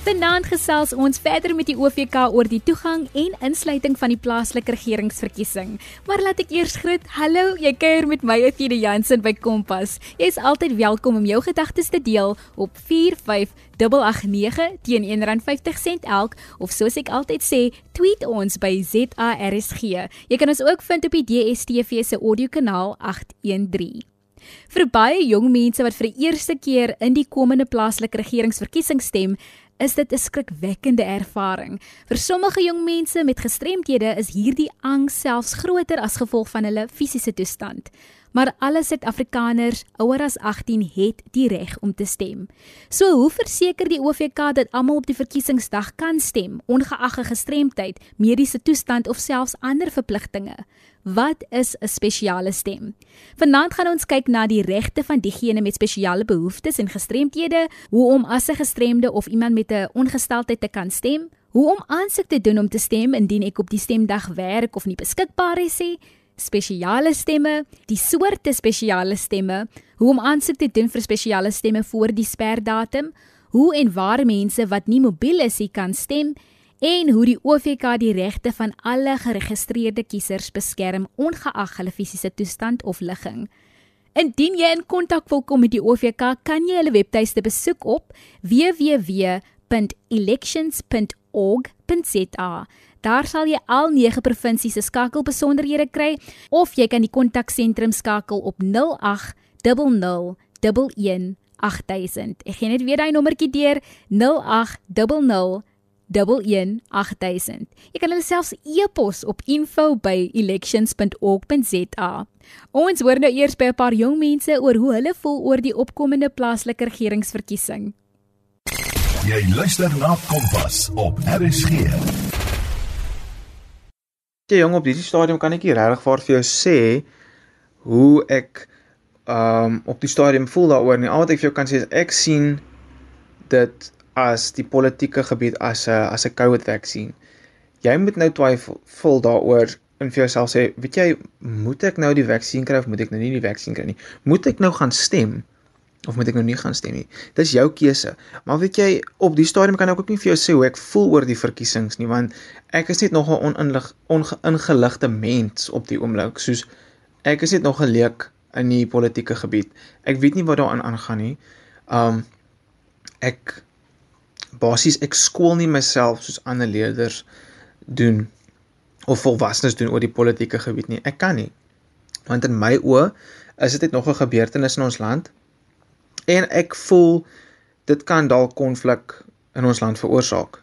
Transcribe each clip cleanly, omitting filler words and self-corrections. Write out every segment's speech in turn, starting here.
Vanaand gesels ons verder met die OVK oor die toegang en insluiting van die plaaslike regeringsverkiesing. Maar laat ek eers groet. Hallo, jy kuier met my Athena Jansen by Kompas. Jy is altyd welkom om jou gedagtes te deel op 45889 teen R1.50 elk, of soos ek altyd sê, tweet ons by ZARSG. Jy kan ons ook vind op die DSTV se audiokanaal 813. Vir baie jong mense wat vir die eerste keer in die komende plaaslike regeringsverkiesing stem, is dit 'n skrikwekkende ervaring. Vir sommige jong mense met gestremdhede is hierdie angs selfs groter as gevolg van hulle fisiese toestand. Maar alle Suid-Afrikaners ouer as 18 het die reg om te stem. So hoe verseker die OVK dat almal op die verkiesingsdag kan stem, ongeag gestremdheid, mediese toestand of selfs ander verpligtinge? Wat is 'n spesiale stem? Vanaand gaan ons kyk na die regte van diegene met spesiale behoeftes en gestremdhede, hoe om as 'n gestremde of iemand met 'n ongesteldheid te kan stem, hoe om aansoek te doen om te stem indien ek op die stemdag werk of nie beskikbaar is nie, spesiale stemme, die soorte spesiale stemme, hoe om aansoek te doen vir spesiale stemme voor die sperdatum, hoe en waar mense wat nie mobiel is nie kan stem, en hoe die OVK die regte van alle geregistreerde kiesers beskerm, ongeag hulle fisiese toestand of ligging. Indien jy in kontak wil kom met die OVK, kan jy hulle webtuiste besoek op www.elections.org.za. Daar sal jy al 9 provinsies se skakelbesonderhede kry, of jy kan die kontaksentrum skakel op 0800 11 8000. Ek gee net weer daai nommertjie deur, 0800 11 8000. Jy kan hulle selfs e-pos op info@elections.org.za. Ons hoor nou eers by 'n paar jong mense oor hoe hulle voel oor die opkomende plaaslike regeringsverkiesing. Jy luister na Kompas op RSG. Ja, jong, op hierdie stadium kan ek nie regtig vir jou sê hoe ek op die stadium voel daaroor nie. Al wat ek vir jou kan sê is ek sien dit as die politieke gebied as 'n COVID-vaksin. Jy moet nou twyfel daaroor en vir jouself sê, weet jy, moet ek nou die vaksin kry of moet ek nou nie die vaksin kry nie? Moet ek nou gaan stem of moet ek nou nie gaan stem nie? Dis jou keuse. Maar weet jy, op die stadium kan ek ook nie vir jou sê hoe ek voel oor die verkiesings nie, want ek is net nog 'n ongeïngeligte mens op die oomblik. Soos ek is net nog 'n leek in die politieke gebied. Ek weet nie wat daaraan aangaan nie. Ek skool nie myself soos ander leerders doen of volwassenes doen oor die politieke gebied nie. Ek kan nie. Want in my oë is dit net nog 'n gebeurtenis in ons land en ek voel dit kan dalk konflik in ons land veroorsaak.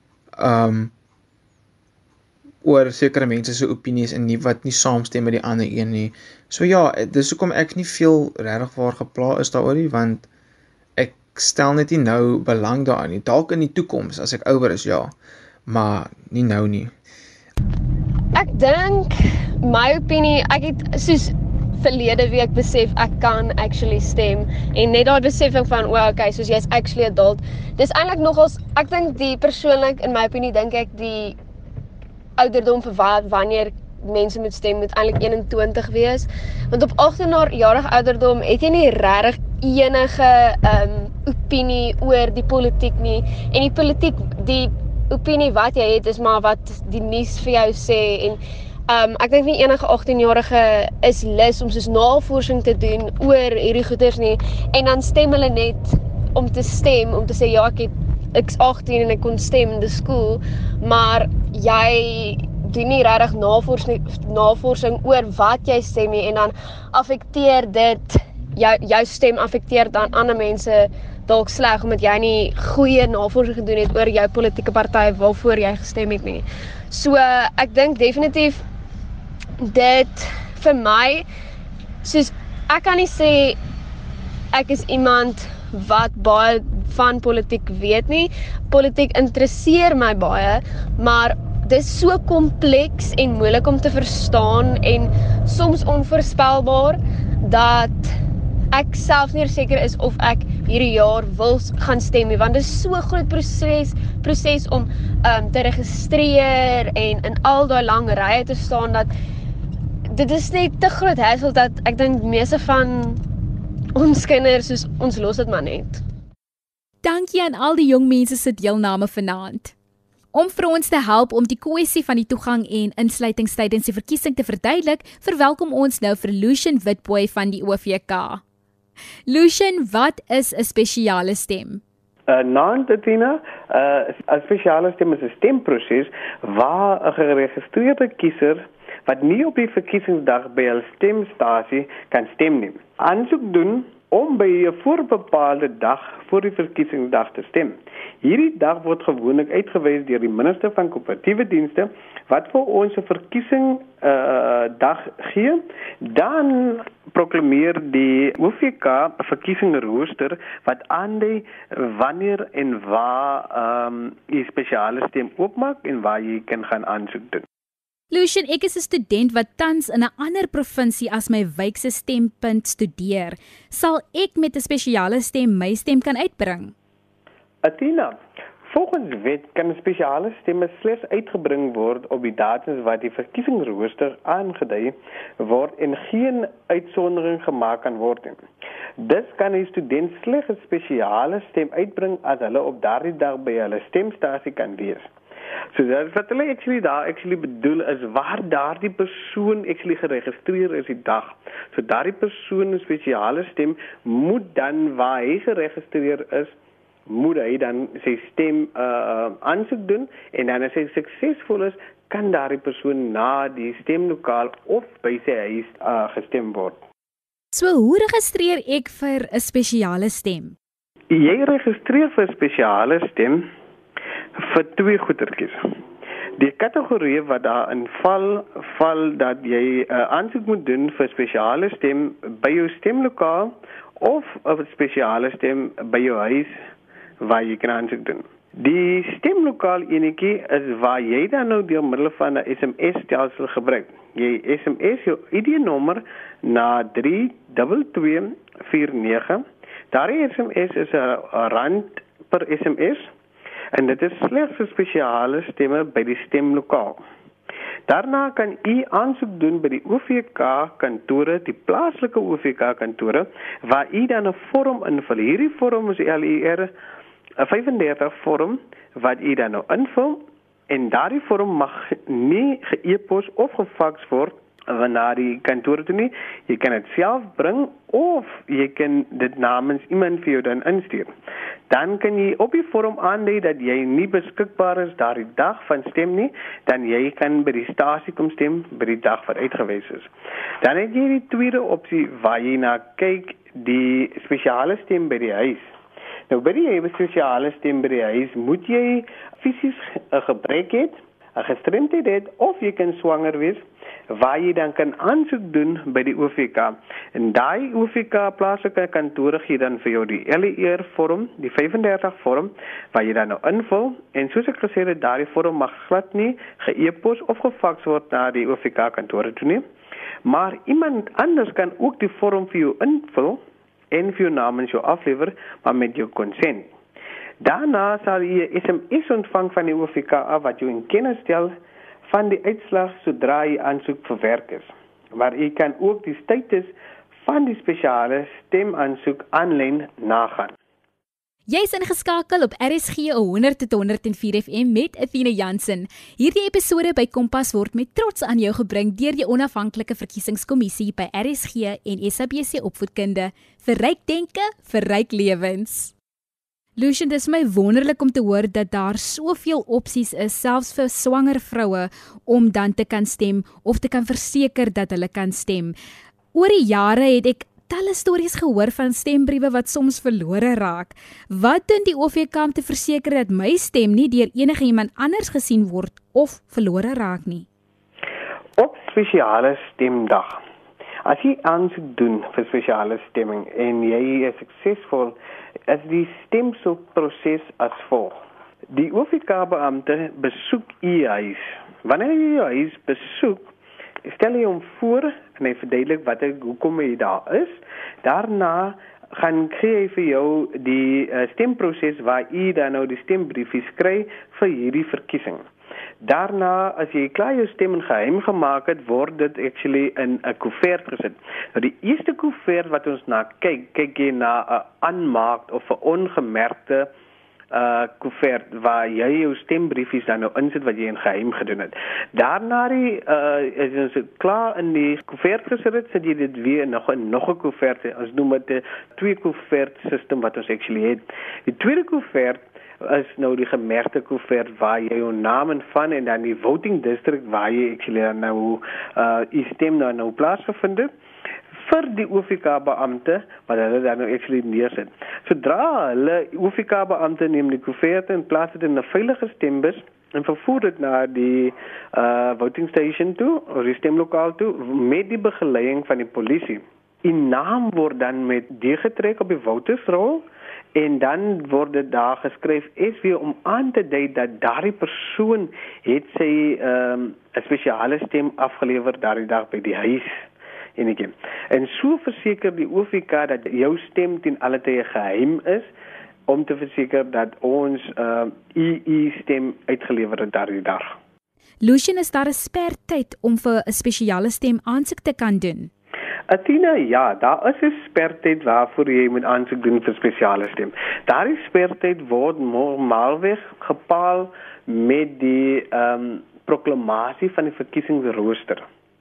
Oor sekere mense se opinies en wat nie saamstem met die ander een nie. So ja, dis hoekom ek nie veel regtig waar gepla is daaroor nie, want ek stel net nie nou belang daarin nie. Dalk in die toekoms as ek ouer is, ja, maar nie nou nie. Ek dink, my opinie, ek het soos verlede week besef ek kan actually stem en net daai besef van, okay, soos jy is actually adult. Dis eintlik nogals, ek dink die persoonlik in my opinie dink ek die ouderdom vir wanneer mense moet stem moet eintlik 21 wees, want op 18-jarige ouderdom het jy nie regtig enige opinie oor die politiek nie, en die politiek, die opinie wat jy het is maar wat die nuus vir jou sê, en ek dink nie enige 18-jarige is lus om soos navorsing te doen oor hierdie goeders nie, en dan stem hulle net om te stem, om te sê ja, ek is 18 en ek kon stem, dis cool, maar jy doen nie regtig navorsing oor wat jy stem nie, en dan affekteer dit, jou stem affekteer dan ander mense dalk sleg, omdat jy nie goeie navorsing gedoen het oor jou politieke party waarvoor jy gestem het nie. So, ek dink definitief dit vir my, soos ek kan nie sê ek is iemand wat baie van politiek weet nie. Politiek interesseer my baie, maar dis so kompleks en moeilik om te verstaan en soms onvoorspelbaar dat ek self nie seker is of ek hierdie jaar wil gaan stem nie, want dit is so 'n groot proses om te registreer en in al daai lang rye te staan, dat dit is net te groot hassle dat ek dink meeste van ons kinders, soos ons los dit maar net. Dankie aan al die jong mense se deelname vanaand. Om vir ons te help om die kwessie van die toegang en insluiting tydens die verkiesing te verduidelik, verwelkom ons nou vir Lucian Witbooi van die OVK. Lucian, wat is 'n spesiale stem? Tina, 'n spesiale stem is 'n stemproses waar 'n geregistreerde kiezer wat nie op die verkiesingsdag by 'n stemstasie kan stem nie, aansoek doen om by 'n voorbepaalde dag voor die verkiesingsdag te stem. Hierdie dag word gewoonlik uitgewys deur die minister van koöperatiewe dienste wat vir ons 'n verkiesing dag gee. Dan proklameer die OVK 'n verkiesingsrooster wat aandui wanneer en waar jy spesiale stem oopmaak en waar jy kan gaan aansoek doen. Lucian, ek is 'n student wat tans in 'n ander provinsie as my wijk se stempunt studeer. Sal ek met 'n spesiale stem my stem kan uitbring? Athena, volgens wet kan spesiale stemme slegs uitgebring word op die datums wat die verkiesingsrooster aangedui word en geen uitsondering gemaak kan word nie. Dus kan 'n student slegs 'n spesiale stem uitbring as hulle op daardie dag by hulle stemstasie kan wees. So wat hulle actually bedoel is waar daardie persoon geregistreer is die dag. So daardie persoon 'n spesiale stem moet dan waar hy geregistreer is, moet hy dan sy stem aansoek doen en dan as hy suksesvol is, kan daardie persoon na die stemlokaal of by sy huis gestem word. So hoe registreer ek vir 'n spesiale stem? Jy registreer vir 'n spesiale stem vir twee goedertjies. Die kategorie wat daarin val dat jy aansoek moet doen vir spesiale stem by jou stemlokaal of 'n spesiale stem by jou huis waar jy kan aansoek doen. Die stemlokaal enetjie is waar jy dan nou deur middel van 'n SMS-stelsel gebruik. Jy SMS jou ID-nommer na 32249. Daardie SMS is 'n rand per SMS. En dit is slegs vir spesiale stemme by die stemlokaal. Daarna kan u aansoek doen by die OVK-kantore, die plaaslike OVK-kantore, waar u dan 'n vorm invul. Hierdie vorm is LER 35 vorm wat u dan nou invul en daardie vorm mag nie ge-e-pos of gefaks word na die kantoor toe nie. Jy kan dit self bring of jy kan dit namens iemand vir jou dan instuur. Dan kan jy op die vorm aandui dat jy nie beskikbaar is daardie dag van stem nie, dan jy kan by die stasie kom stem by die dag wat uitgewys is. Dan het jy die tweede opsie waar jy na kyk, die spesiale stem by die huis. Nou by die spesiale stem by die huis moet jy fisies 'n gebrek hê, 'n gestremdheid het of jy kan swanger wees, waar jy dan kan aansoek doen by die OVK. En daai OVK plaaslike kantore gee dan vir jou die LER vorm, die 35 vorm, waar jy dan nou invul. En soos ek gesê het, daai vorm mag glad nie ge-e-pos of gefaks word na die OVK kantore toe nie. Maar iemand anders kan ook die vorm vir jou invul en vir jou namens jou aflewer, maar met jou consent. Daarna sal jy 'n SMS ontvang van die OVK af wat jou in kennis stel van die uitslag sodra jy aansoek verwerk is. Maar jy kan ook die status van die spesiale stemaansoek aanlyn nagaan. Jy is ingeskakel op RSG 100-104 FM met Athena Jansen. Hierdie episode by Kompas word met trots aan jou gebring deur die onafhanklike verkiesingskommissie by RSG en SABC Opvoedkunde vir ryk denke, vir ryk lewens. Lucian, dis my wonderlik om te hoor dat daar soveel opsies is, selfs vir swanger vroue, om dan te kan stem of te kan verseker dat hulle kan stem. Oor die jare het ek talle stories gehoor van stembriewe wat soms verlore raak. Wat doen die OVK om te verseker dat my stem nie deur enige iemand anders gesien word of verlore raak nie? Op spesiale stemdag, as jy aansoek doen vir spesiale stemming en jy is suksesvol, is die stemproses as volg. Die OVK-beampte besoek u huis. Wanneer jy jou huis besoek, stel jy hom voor en hy verduidelik hoekom hy daar is. Daarna gaan kry hy vir jou die stemproses waar u dan nou die stembriefies kry vir hierdie verkiesing. Daarna, as jy klaar jou stem in geheim gemaak het, word dit actually in 'n koevert gesit. Nou die eerste koevert wat ons na kyk jy na 'n unmarked of 'n ongemerkte koevert waar jy jou stembriefies dan nou insit wat jy in geheim gedoen het. Daarna as ons klaar in die koevert gesit het, sit jy dit weer nog 'n koevert. Ons noem dit 'n 2-koevert system wat ons actually het. Die tweede koevert is nou die gemerkte koevert waar jy jou naam in van en dan die voting district waar jy actually nou die stem nou plaasgevind het vir die OVK-beampte wat hulle dan nou actually neersit. Sodra hulle OVK-beampte neem die koevert en plaas dit in 'n veilige stembus en vervoer dit na die voting station toe, of die stemlokaal toe, met die begeleiding van die polisie. Die naam word dan met deurgetrek op die votersrol en dan word dit daar geskryf SW om aan te dui dat daardie persoon het sy 'n spesiale stem afgelewer daardie dag by die huis. En so verseker die OVK dat jou stem ten alle tye geheim is om te verseker dat ons stem uitgelewer het daardie dag. Lucian, is daar 'n spertyd om vir 'n spesiale stem aansoek te kan doen? Athena, ja, daar is 'n spertyd waarvoor jy moet aansoek doen vir spesiale stem. Daardie spertyd word normaalweg bepaal met die proklamasie van die verkiesingsrooster.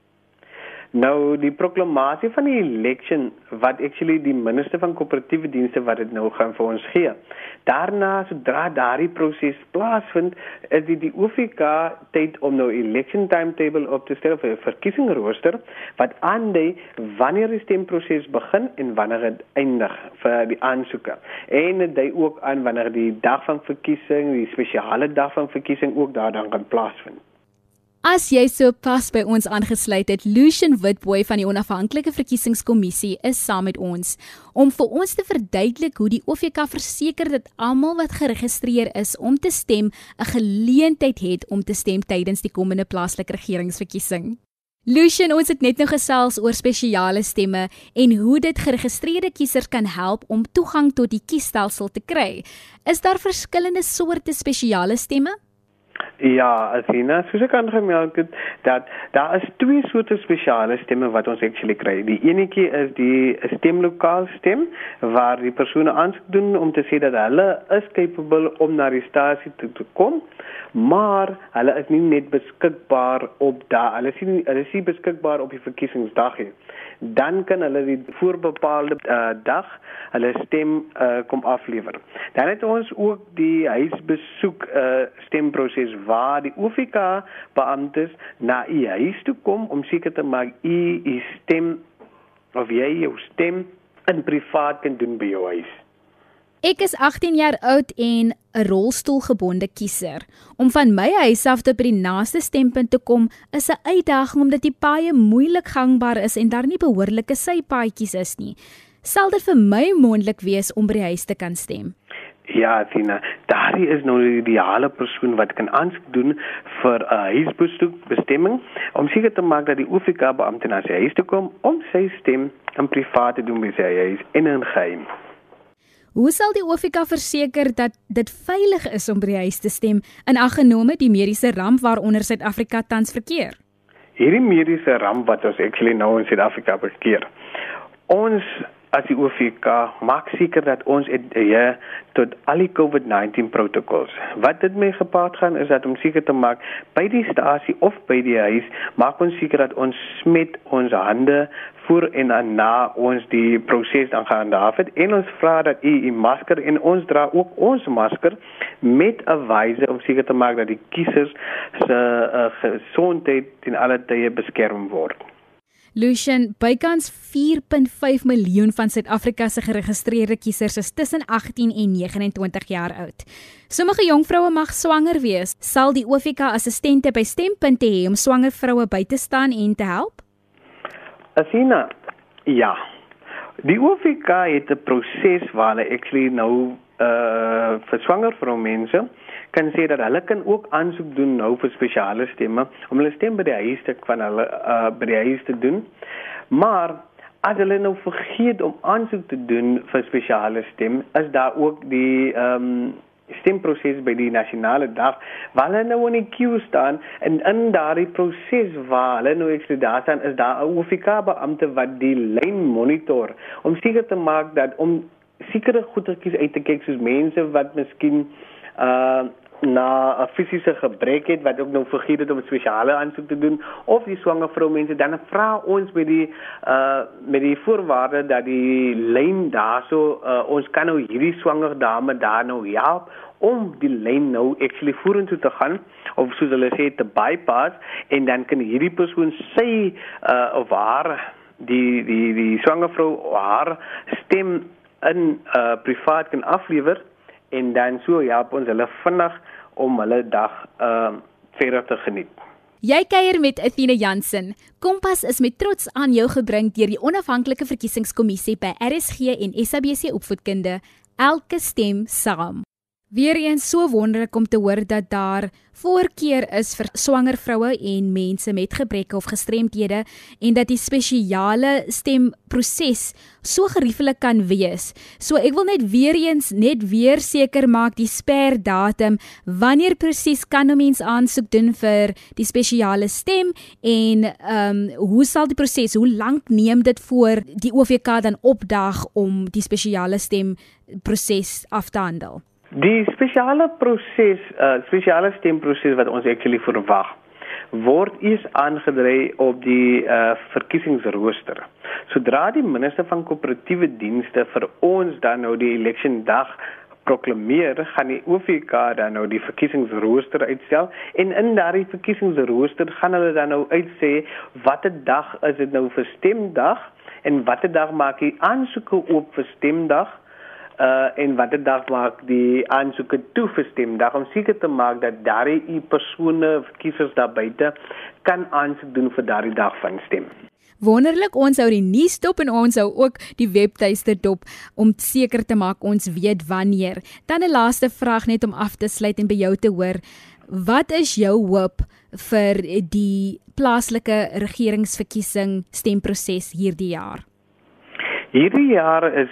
Nou, die proklamasie van die election, wat actually die minister van koöperatiewe dienste wat dit nou gaan vir ons gee. Daarna, sodra daardie proses plaasvind, is die OVK tyd om nou election timetable op te stel vir 'n verkiesingsrooster, wat aandui wanneer die stemproses begin en wanneer dit eindig vir die aansoeker. En dit dui ook aan wanneer die dag van verkiesing, die spesiale dag van verkiesing ook daar dan kan plaasvind. As jy so pas by ons aangesluit het, Lucian Witbooi van die Onafhanklike Verkiesingskommissie is saam met ons om vir ons te verduidelik hoe die OVK verseker dat almal wat geregistreer is om te stem 'n geleentheid het om te stem tydens die komende plaaslike regeringsverkiesing. Lucian, ons het net nou gesels oor spesiale stemme en hoe dit geregistreerde kiesers kan help om toegang tot die kiesstelsel te kry. Is daar verskillende soorte spesiale stemme? Ja, Athena, soos ek aangemeld het, dat daar is 2 soorte spesiale stemme wat ons actually kry. Die enetjie is die stemlokaal stem, waar die persone aansoek doen om te sê dat hulle is capable om na die stasie toe te kom, maar hulle is nie net beskikbaar op hulle is nie beskikbaar op die verkiesingsdag nie. Dan kan hulle die voorbepaalde dag hulle stem kom aflewer. Dan het ons ook die huisbesoek stemproses waar die OVK beamptes na u huis toe kom om seker te maak u stem of jy jou stem in privaat kan doen by jou huis. Ek is 18 jaar oud en 'n rolstoelgebonde kiezer. Om van my huis af tot by die naaste stempunt te kom is 'n uitdaging omdat die paaie moeilik gangbaar is en daar nie behoorlike sypaadjies is nie. Sal dit vir my moontlik wees om by die huis te kan stem? Ja, Tina, daardie is nou die ideale persoon wat kan aansoek doen vir 'n huisbesoekbestemming om seker te maak dat die OVK-beampte na sy huis toe kom om sy stem in privaat te doen by sy huis en in geheim. Hoe sal die OVK verseker dat dit veilig is om by die huis te stem, in ag genome die mediese ramp waaronder Suid-Afrika tans verkeer? Hierdie mediese ramp wat ons actually nou in Suid-Afrika verkeer. Ons as die OVK maak seker dat ons adhere tot al die COVID-19 protocols. Wat dit mee gepaard gaan is dat om seker te maak by die stasie of by die huis maak ons seker dat ons smet ons hande voor en na ons die proses dan gehandhaaf het en ons vra dat u masker en ons dra ook ons masker met 'n wyse om seker te maak dat die kiesers se gesondheid ten alle tye beskerm word. Lucian, bykans 4.5 miljoen van Suid-Afrika se geregistreerde kiesers is tussen 18 en 29 jaar oud. Sommige jong vroue mag swanger wees. Sal die OVK assistente by stempunte hê om swanger vroue by te staan en te help? Athena, ja. Die OVK het 'n proses waar hulle actually nou vir swanger vroumense kan sê dat hulle kan ook aansoek doen nou vir spesiale stemme om hulle stem by die huis te doen. Maar as hulle nou vergeet om aansoek te doen vir spesiale stem, is daar ook die stemproses by die nasionale dag, waar hulle nou in die queue staan en in daardie proses waar hulle nou actually daar staan, is daar 'n OFK-beampte wat die lyn monitor om seker te maak dat om sekere goedertjies uit te kyk soos mense wat miskien na 'n fisiese gebrek het wat ook nou vergeet het om 'n spesiale aansoek te doen of die swanger vroumense, dan vra ons met die voorwaarde dat die lyn daarso ons kan nou hierdie swanger dame daar nou help om die lyn nou actually vorentoe te gaan of soos hulle sê te bypass en dan kan hierdie persoon sy of haar die swanger vrou haar stem in privaat kan aflewer en dan so help ons hulle vinnig om hulle dag verder te geniet. Jy kuier met Athena Jansen. Kompas is met trots aan jou gebring deur die onafhanklike verkiesingskommissie by RSG en SABC Opvoedkunde. Elke stem saam. Weereens so wonderlik om te hoor dat daar voorkeur is vir swanger vroue en mense met gebreke of gestremdhede en dat die spesiale stemproses so gerieflik kan wees. So ek wil net weer seker maak die sperdatum, wanneer presies kan 'n mens aansoek doen vir die spesiale stem en hoe sal die proses, hoe lank neem dit voor die OVK dan opdag om die spesiale stemproses af te handel? Die spesiale stemproses wat ons actually verwag, word eers aangedui op die verkiesingsrooster. Sodra die minister van koöperatiewe dienste vir ons dan nou die election dag proklameer, gaan die OVK dan nou die verkiesingsrooster uitstel en in daardie verkiesingsrooster gaan hulle dan nou uitsê watter dag is dit nou vir stemdag en watter dag maak die aansoeke oop vir stemdag en watter dag maak die aansoeke toe vir stemdag om seker te maak dat daardie persone, kiesers daar buite kan aansoek doen vir daardie dag van stem. Wonderlik, ons hou die nuus dop en ons hou ook die webtuiste dop om seker te maak ons weet wanneer. Dan 'n laaste vraag net om af te sluit en by jou te hoor. Wat is jou hoop vir die plaaslike regeringsverkiesing stemproses hierdie jaar? Hierdie jaar is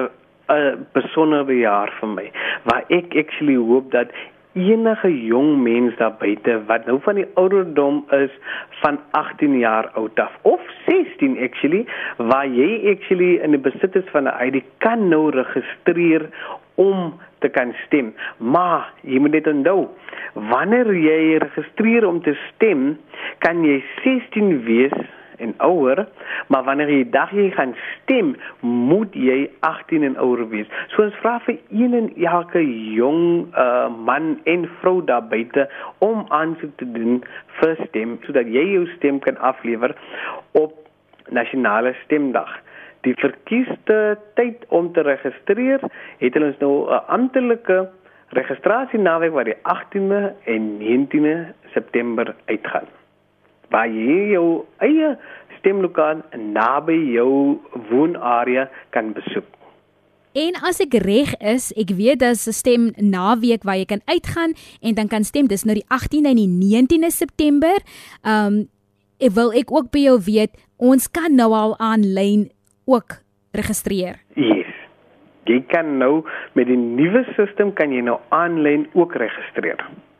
'n besondere jaar vir my, waar ek actually hoop dat enige jong mens daar buite wat nou van die ouderdom is van 18 jaar oud af of 16 actually, waar jy actually in die besit is van 'n ID kan nou registreer om te kan stem. Maar jy moet dit onthou, wanneer jy registreer om te stem, kan jy 16 wees en ouer, maar wanneer jy gaan stem, moet jy 18 en ouer wees. So ons vra vir een en elke jong man en vrou daar buite om aansoek te doen vir stem, sodat jy jou stem kan aflewer op nasionale stemdag. Die verkieste tyd om te registreer, het ons nou 'n amptelike registrasienaweek wat die 18de en 19de September uitgaan, waar jy jou eie stemlokaal naby jou woonarea kan besoek. En as ek reg is, ek weet daar's 'n stem naweek waar jy kan uitgaan en dan kan stem, dis nou die 18de en die 19de September. Wil ek ook by jou weet, ons kan nou al aanlyn ook registreer. Yes. Jy kan nou met die nuwe stelsel kan jy nou aanlyn ook registreer.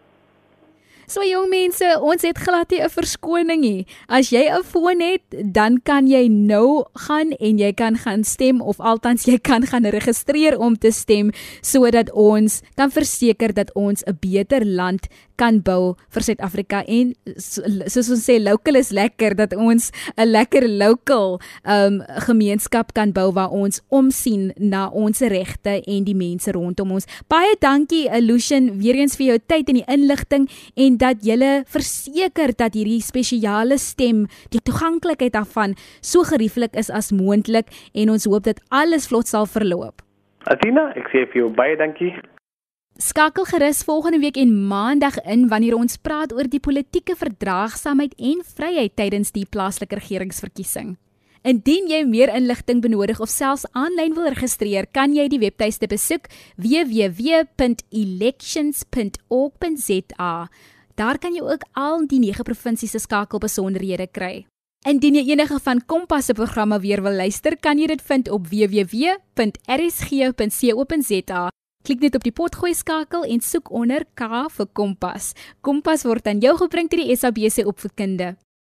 So jong mense, ons het glad nie 'n verskoning nie. As jy 'n foon het, dan kan jy nou gaan en jy kan gaan stem of althans jy kan gaan registreer om te stem sodat ons kan verseker dat ons 'n beter land kan bou vir Suid-Afrika en soos ons sê local is lekker, dat ons 'n lekker local gemeenskap kan bou waar ons omsien na ons regte en die mense rondom ons. Baie dankie Lucian weer eens vir jou tyd en die inligting en dat julle verseker dat hierdie spesiale stem, die toeganklikheid daarvan so gerieflik is as moontlik en ons hoop dat alles vlot sal verloop. Athena, ek sê vir jou baie dankie. Skakel gerus volgende week en maandag in wanneer ons praat oor die politieke verdraagsaamheid en vryheid tydens die plaaslike regeringsverkiesing. Indien jy meer inligting benodig of selfs aanlyn wil registreer, kan jy die webtuiste besoek www.elections.org.za. Daar kan jy ook al die 9 provinsies se skakelbesonderhede kry. Indien jy enige van Kompas se programme weer wil luister, kan jy dit vind op www.rsg.co.za. Klik net op die potgooi skakel en soek onder K vir Kompas. Kompas word aan jou gebring deur die SABC Opvoedkunde.